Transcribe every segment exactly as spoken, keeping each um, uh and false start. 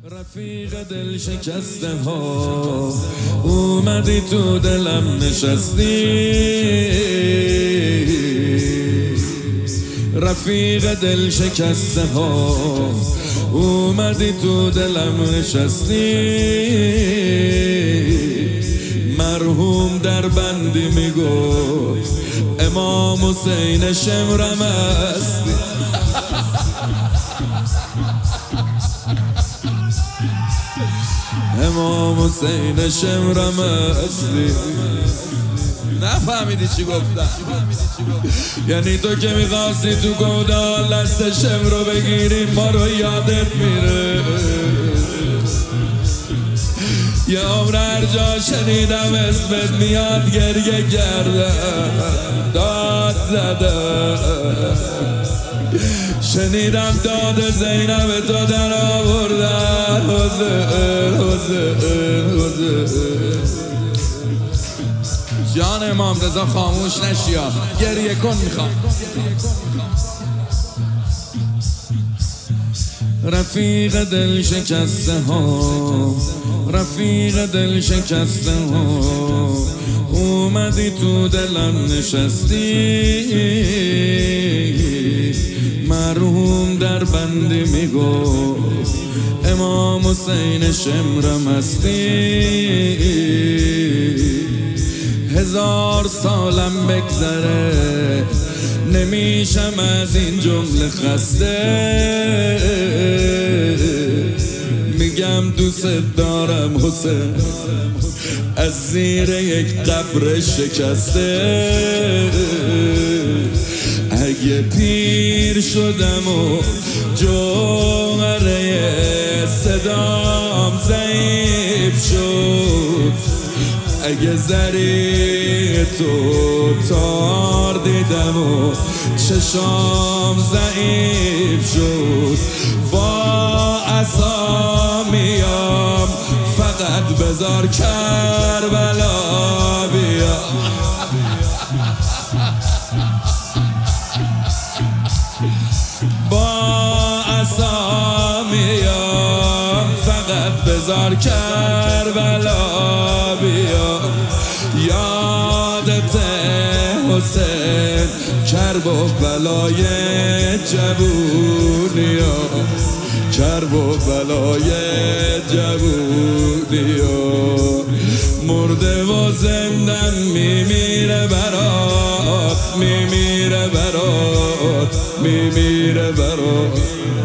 رفیق دل شکسته ها اومدی تو دلم نشستی، رفیق دل شکسته ها اومدی تو دلم نشستی. مرحوم در بندی میگفت امام حسین شمرم است. امام حسین شمرم استی. نفهمیدی چی گفتم؟ یعنی تو که میخواستی تو گودال دست شم رو بگیری ما رو یادت میره. یه عمر هر جا شنیدم اسمت میاد گریه کردم داد زدم. شنیدم داد زینب تو در آوردن حسین حسین حسین. جان امام رضا خاموش نشیا گریه کن میخوام. رفیق دل شکسته ها رفیق دل شکسته ها اومدی تو دلم نشستی. مرحوم در بندی میگفت امام حسین شمرم استی. هزار سالم بگذره نمیشم از این جمله خسته. میگم دوست دارم حسین از زیر یک قبر شکسته. اگه پیر شدم و جوهره صدام ضعیف شد، اگه زری تو تار دیدم و چشام ضعیف شد، با عصا میام فقط بذار کربلا بیا. با عصا میام فقط بذار کربلا بیا. یادت حسین کرب و بلای جوونیا، کرب و بلای جوونیا. مرده و زندن میمیره برات، میمیره برات، میمیره برات.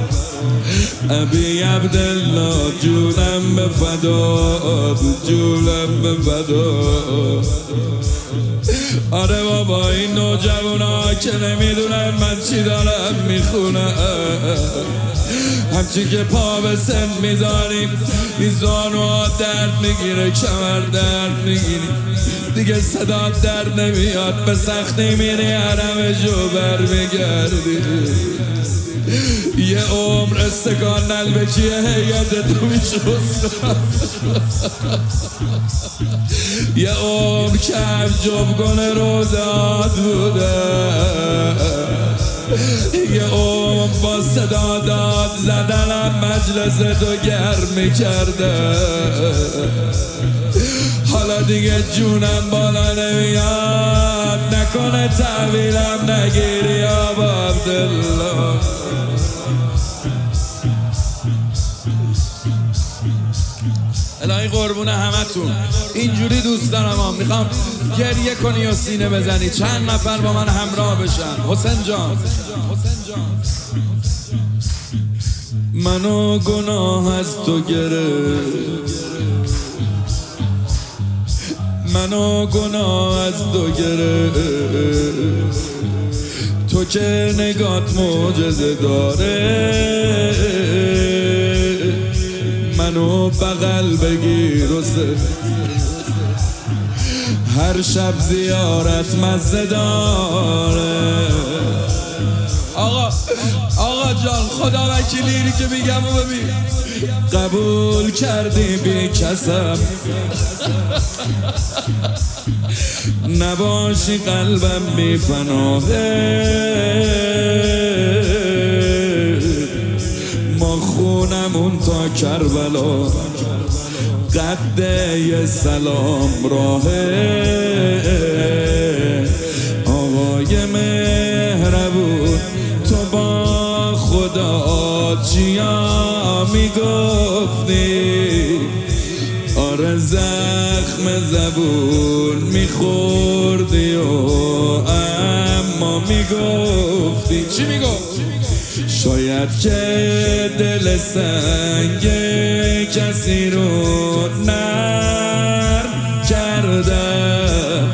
ابی عبدالله جونم به فدات، جونم به فدات. آره بابا این نوجوانا که نمیدونن من چی دارم میخونم، همچی که پا به سن میذاریم این زانوها درد میگیره، کمر درد میگیری دیگه، صدا درد نمیاد، به سختی میری حرم جو بر میگردی. یه عمر استکان نلبکیه هیئت تو میشست، یه عمر کف جبگن روزات بوده، یه عمر با صدا داد زدنم مجلس تو گرم میکرده. حالا دیگه جونم بالا نمیاد، نکنه تحویلم نگیری آب عبدالله. الهی قربون همتون اینجوری دوست دارم هم. میخوام گریه کنی و سینه بزنی، چند نفر با من همراه بشن. حسین جان منو گناه از تو گرفت، منو گناه از تو گرفت. تو که نگات معجزه داره، منو بغل بگیر و هر شب زیارت مزه داره. آقا آقا جان خدا وکیلی که میگم و ببین قبول کردی بی کسم، نباشی قلبم بی پناهه. ما خونمون کن تا کربلا، قده سلام راهه آقای مهربون. تو با خدا چیا میگفتی؟ آره زخم زبون میخوردی و اما میگفتی. چی میگفت؟ شاید که دل سنگ کسی رو نرم کردم،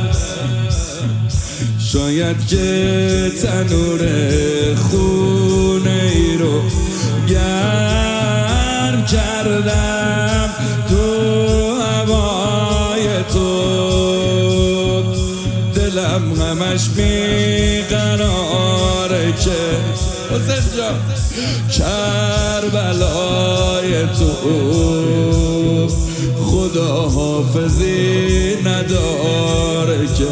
شاید که تنور خونه ای رو گرم کردم. تو هوای تو دلم همش بیقراره که حسین جان کربلای تو خدا حافظی نداره که،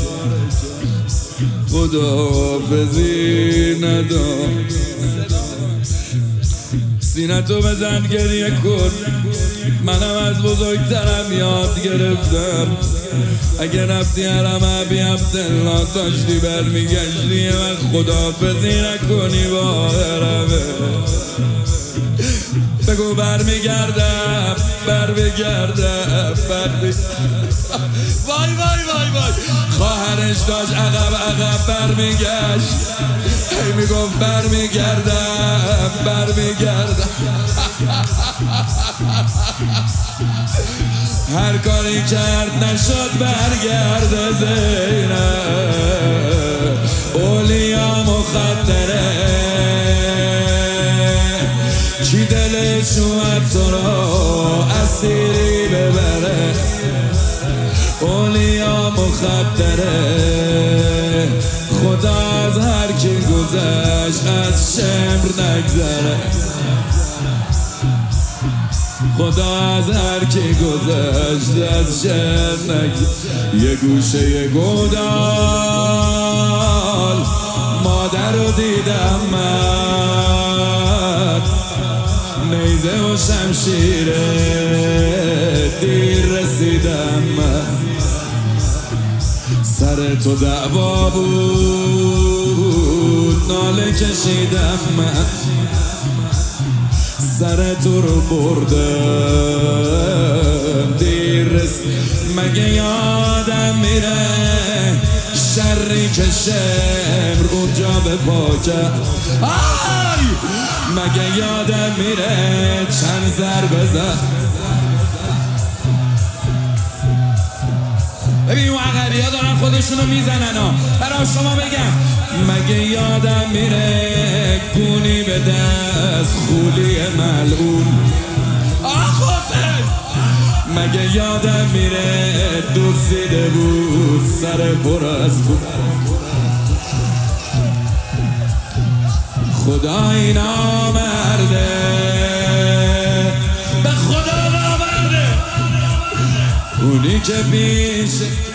خدا حافظی نداره. سینه تو بزن گریه کن، منم از بزرگترم یاد گرفتم اگه رفتی حرم ابی عبدالله داشتی برمیگشتی و خداحافظی نکنی با حرمه. بگو برمیگردم برمیگردم برمیگردم. وای وای وای وای خواهرش داشت عقب عقب برمیگشت، هی میگفت برمیگردم برمیگردم. هر کاری کرد نشد برگرده زینب. اولیا مخدره چی دلش اومد تو را اسیری ببره. اولیا مخدره خدا از هر کی گذشت از شمر نگذره، خدا از هر کی گذشت از شمر نگذره. یه گوشه گودال مادر رو دیدم من، نیزه و شمشیره دیر رسیدم من. سر تو دعوا بود ناله کشیدم من، سر تو رو بردم دیر رسیدم. مگه یادم میره شری که شمر اونجا به پاکه؟ آی مگه یادم میره چند ضربه زد؟ ببین اون عقبی ها دارن خودشونو میزنن ها. برای شما بگم مگه یادم میره گونی به دست خولی ملعون؟ آخوفه مگه یادم میره دزدیده بود سر پر از بود. خدا اینا مرده، به خدا نامرده، اونی که پیش